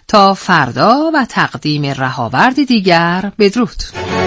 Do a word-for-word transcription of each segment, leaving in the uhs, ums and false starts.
تا فردا و تقدیم رهاوردی دیگر، بدرود.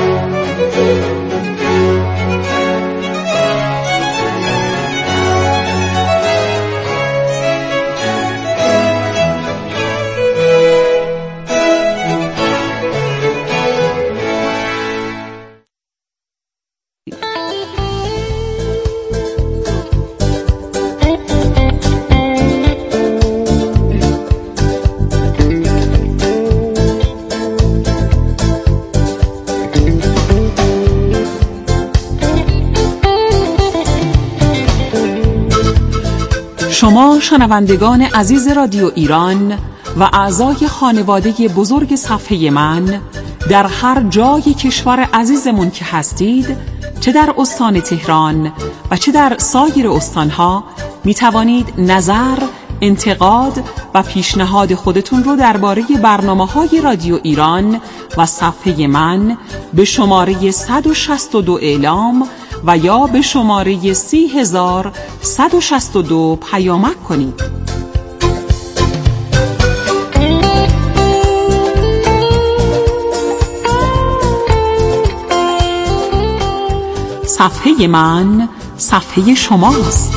شما شنوندگان عزیز رادیو ایران و اعضای خانواده بزرگ صفحه من در هر جای کشور عزیزمون که هستید، چه در استان تهران و چه در سایر استانها، می توانید نظر، انتقاد و پیشنهاد خودتون رو درباره برنامه‌های رادیو ایران و صفحه من به شماره صد و شصت و دو اعلام و یا به شماره سی هزار صد و شصت و دو پیامک کنید. صفحه من صفحه شماست.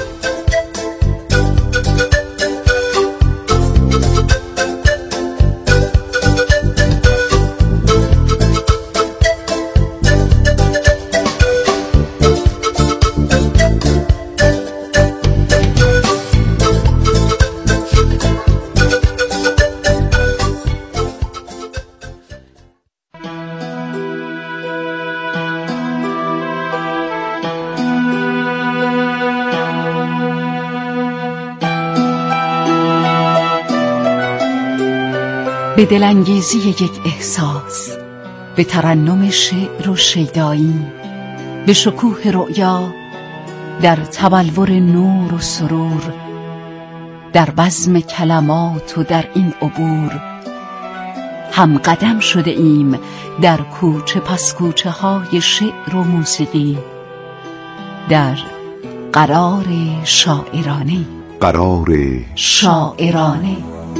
به دلانگیزی یک احساس، به ترنم شعر و شیدایی، به شکوه رؤیا، در تبلور نور و سرور، در بزم کلمات و در این عبور، هم قدم شده ایم در کوچه پس کوچه های شعر و موسیقی، در قرار شاعرانه قرار شاعرانه.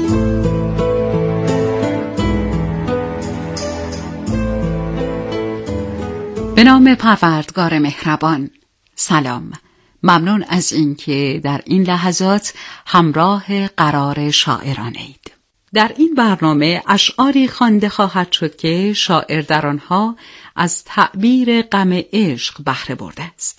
به نام پروردگار مهربان. سلام، ممنون از اینکه در این لحظات همراه قرار شاعرانه اید. در این برنامه اشعاری خوانده خواهد شد که شاعر در آنها از تعبیر غم عشق بهره برده است.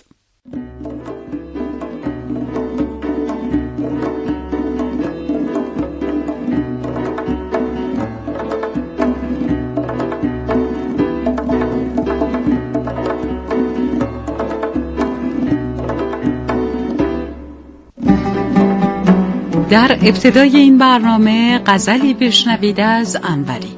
در ابتدای این برنامه غزلی بشنوید از انوری.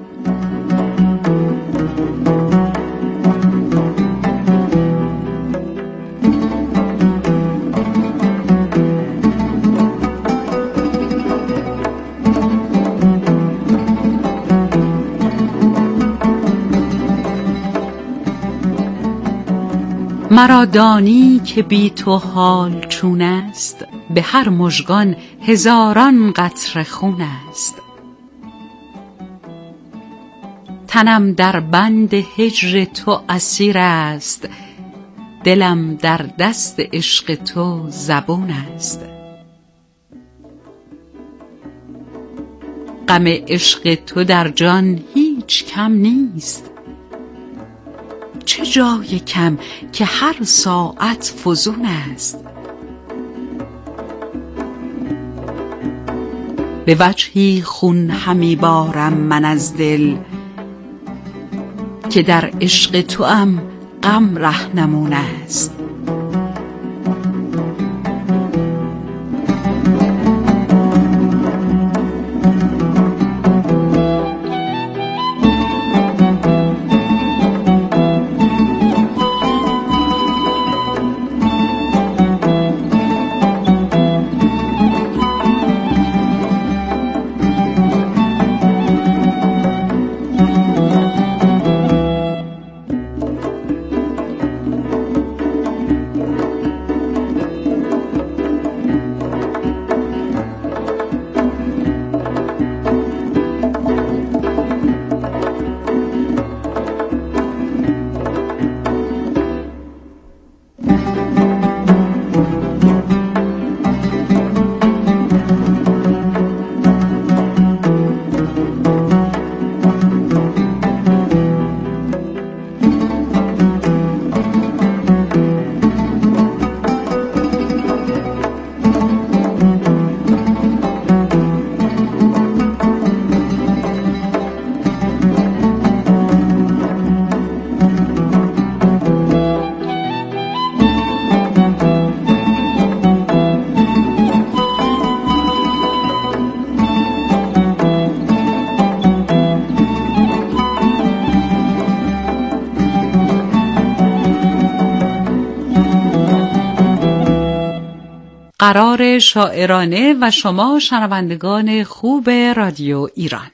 مرا دانی که بی تو حال چون است، به هر مژگان هزاران قطره خون است. تنم در بند هجر تو اسیر است، دلم در دست عشق تو زبون است. غم عشق تو در جان هیچ کم نیست، چه جای کم که هر ساعت فزون است. به وجهی خون همی بارم من از دل، که در عشق توام غم رهنمون است. قرار شاعرانه و شما شنوندگان خوب رادیو ایران.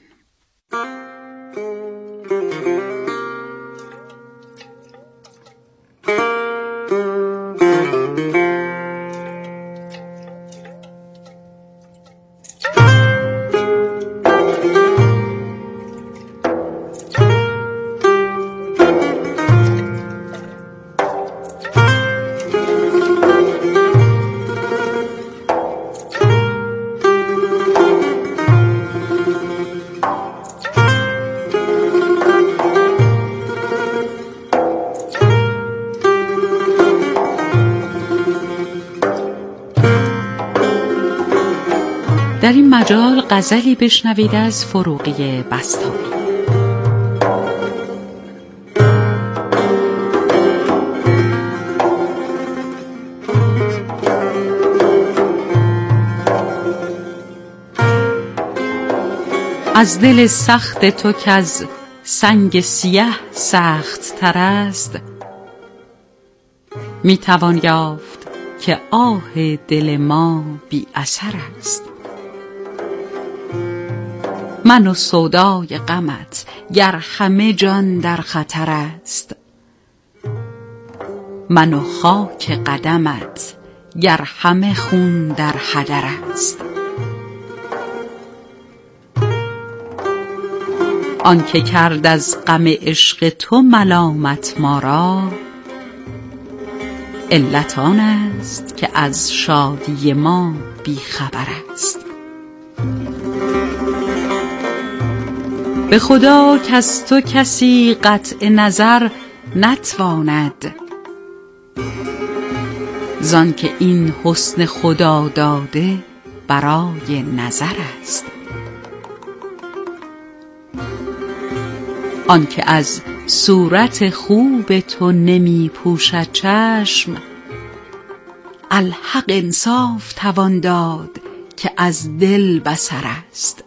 در این مجال غزلی بشنوید از فروغی بسطامی. از دل سخت تو که از سنگ سیه سخت تر است، می توان یافت که آه دل ما بی اثر است. من و سودای غمت گر همه جان در خطر است، من و خاک قدمت گر همه خون در هدر است. آن که کرد از غم عشق تو ملامت ما را، علت آن است که از شادی ما بی خبر است. به خدا کز تو کسی قطع نظر نتواند، زان که این حسن خدا داده برای نظر است. آن که از صورت خوب تو نمی پوشد چشم، الحق انصاف توان داد که از دل بصر است.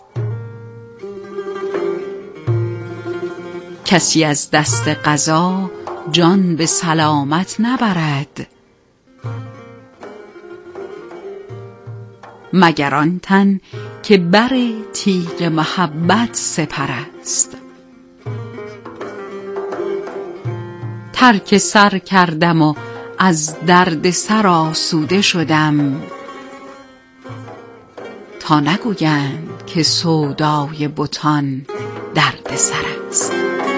کسی از دست قضا جان به سلامت نبرد، مگر آن تن که بر تیغ محبت سپر است. ترک سر کردم و از درد سر آسوده شدم، تا نگویند که سودای بتان درد سر است.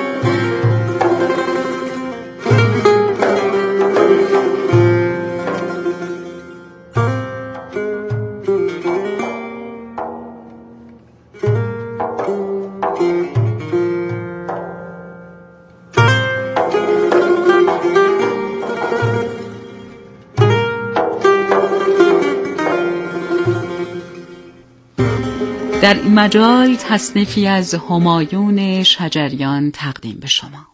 در این مجال تصنیفی از همایون شجریان تقدیم به شما.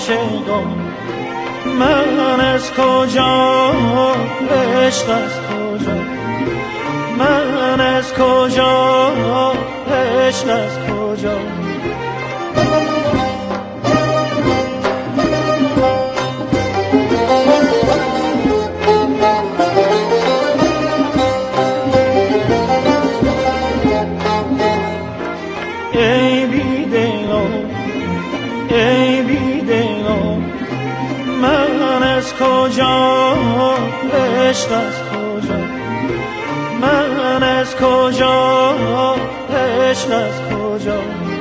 عاشقم من از کجا عشق از کجا من از کجا عشق از کجا ای بیدلم ای بیدلم من از کجا عشق از کجا من از کجا عشق از کجا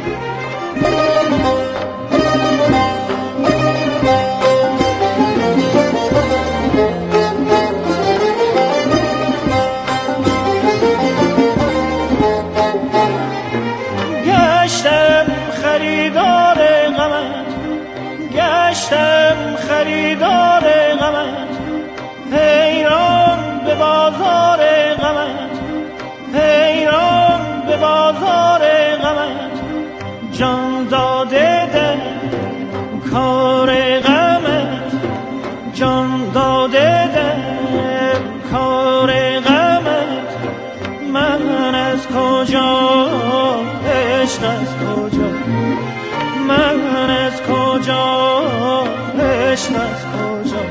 گشتم خریدار غمت گشتم خریدار غمت حیران به بازار غمت حیران به بازار غمت جان داده در کار غمت جان داده در کار غمت من از کجا عشق از کجا من از کجا عشق از کجا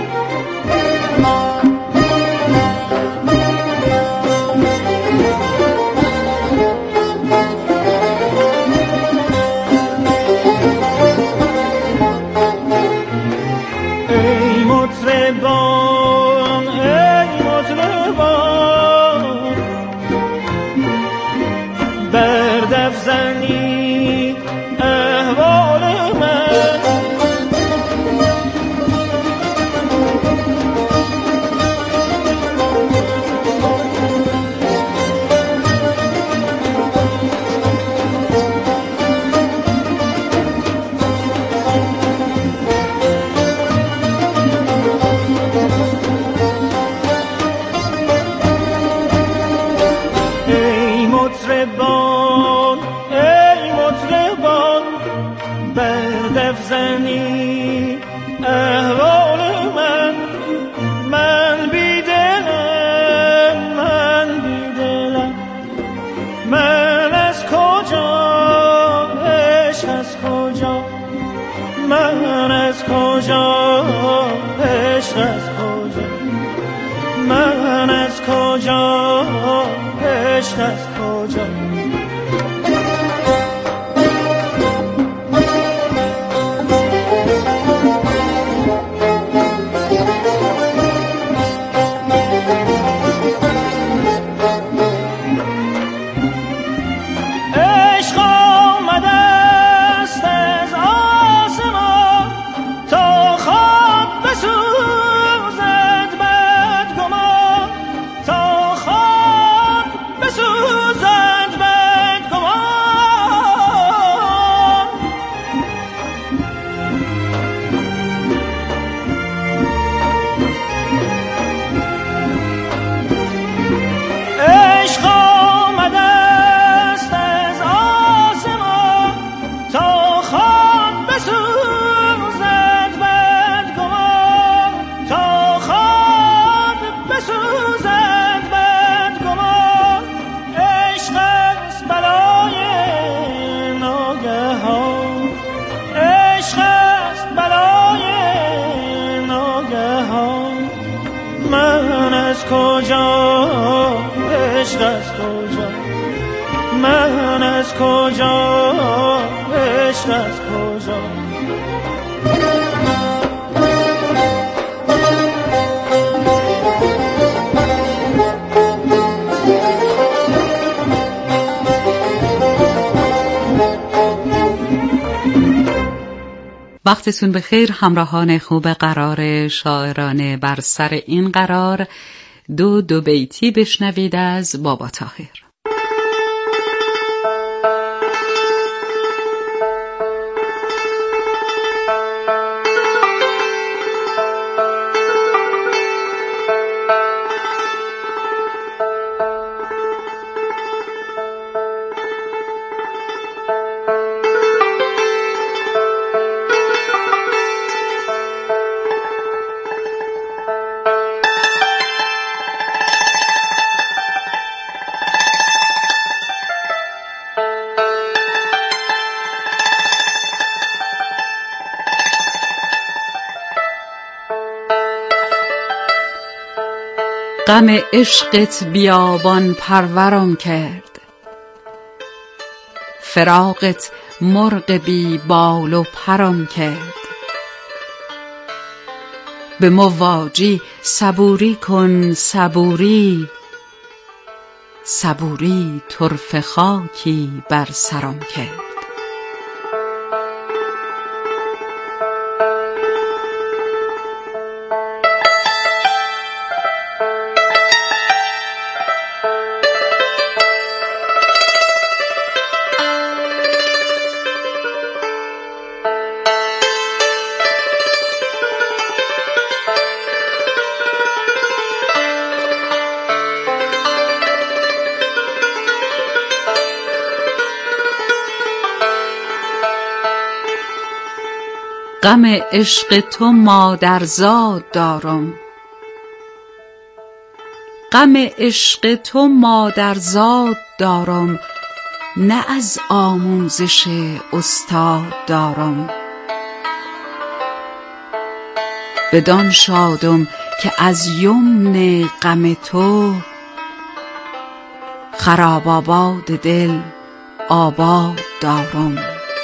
ای مطربان ای مطربان بردف زنید احوال من ای مطربان ای مطربان بردف زنید احوال من من بیدلم من بیدلم من از کجا عشق از کجا من از کجا عشق از کجا من از کجا عشق از کجا عشق آمده است از آسمان تا خواب بسوزد بدگمان تا خواب بسوزد بدگمان عشق آمده است از آسمان تا خواب بسوزد بدگمان تا خواب بسوزد بدگمان عشق است بلای ناگهان عشق است بلای ناگهان من از کجا عشق از کجا من از کجا عشق از کجا وقتتون بخیر همراهان خوب قرار شاعرانه. بر سر این قرار دو دو بیتی بشنوید از بابا طاهر. غم عشقت بیابان پرورم کرد، فراقت مرغ بی بال و پرم کرد. به مواجی صبوری کن صبوری، صبوری طرفه خاکی بر سرم کرد. غم عشق تو مادرزاد دارم، غم عشق تو مادرزاد دارم، نه از آموزش استاد دارم. بدان شادم که از یمن غم تو، خراب آباد دل آباد دارم.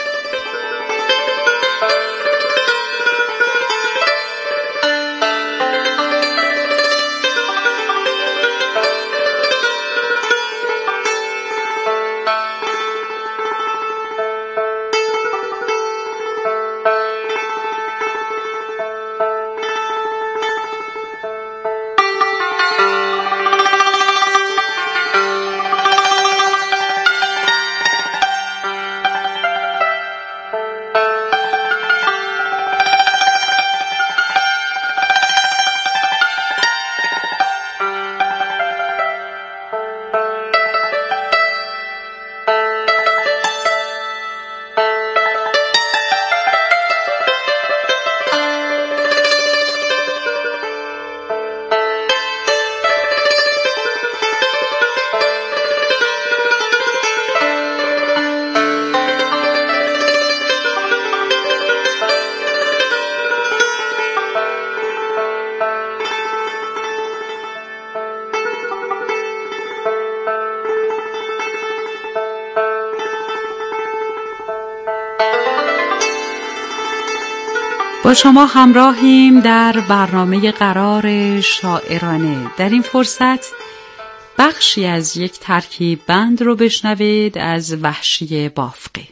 با شما همراهیم در برنامه قرار شاعرانه. در این فرصت بخشی از یک ترکیب بند رو بشنوید از وحشی بافقی.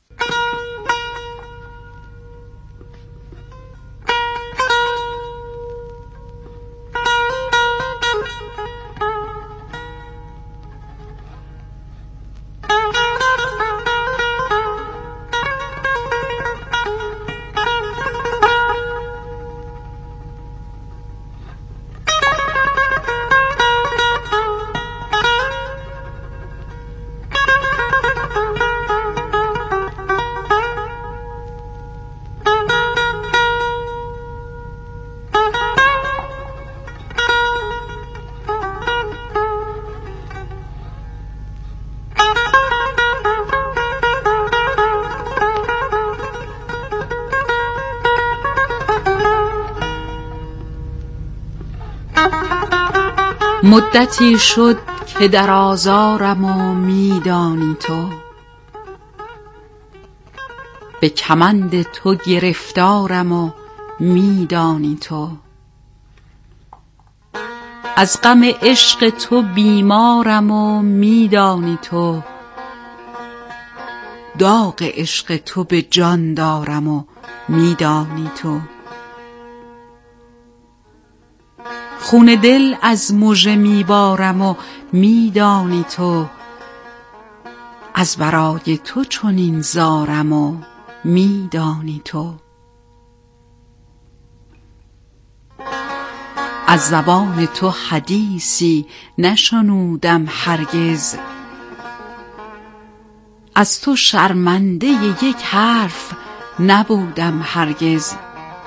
مدتی شد که در آزارم و میدانی تو، به کمند تو گرفتارم و میدانی تو. از غم عشق تو بیمارم و میدانی تو، داغ عشق تو به جان دارم و میدانی تو. خون دل از مژه میبارم و میدانی تو، از برای تو چنین زارم و میدانی تو. از زبان تو حدیثی نشنودم هرگز، از تو شرمنده یک حرف نبودم هرگز.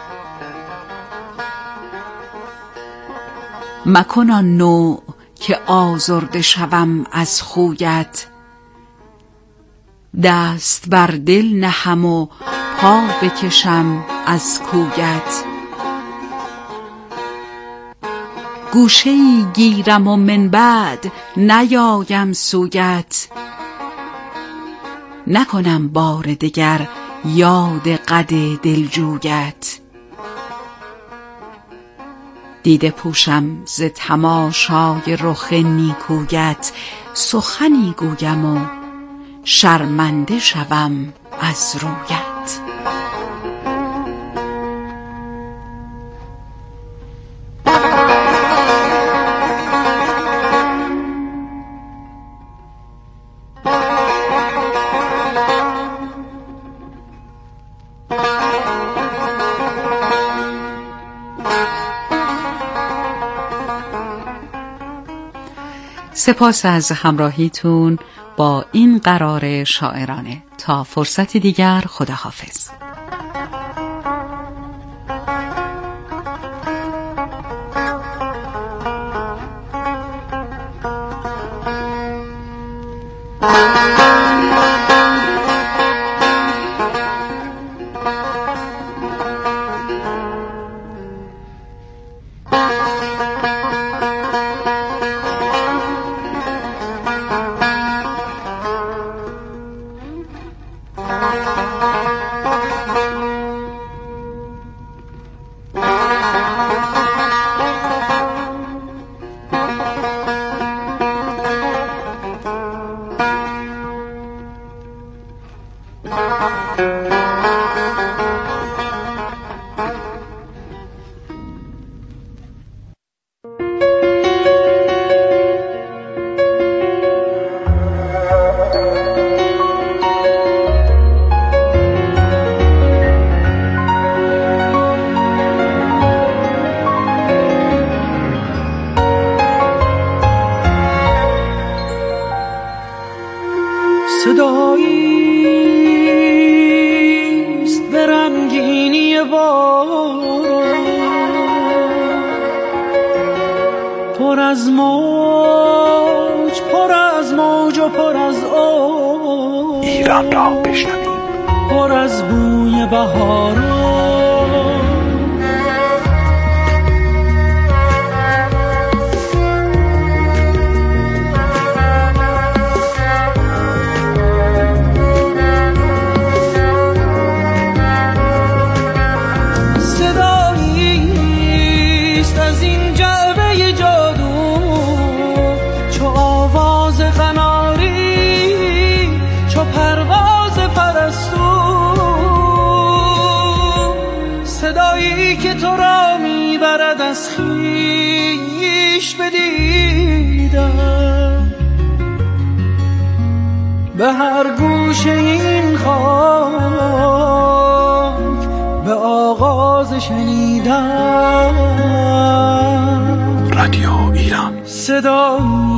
مکن آن نوع که آزرده شوم از خویت، دست بر دل نهم و پا بکشم از کویت. گوشه‌ای گیرم و من بعد نیایم سویت، نکنم بار دگر یاد قد دلجویت. دیده پوشم ز تماشای رخ نیکویت، سخنی گویم و شرمنده شوم از رویت. سپاس از همراهیتون با این قرار شاعرانه. تا فرصتی دیگر، خداحافظ. صداییست به رنگینی باران، پر از موج پر از موج و پر از آب، ایران را بشنویم، پر از بوی بهاران. که تو را میبرد از خویش بدیدم، به هر گوشه این خاک به آغاز شنیدم. رادیو ایران، صدایی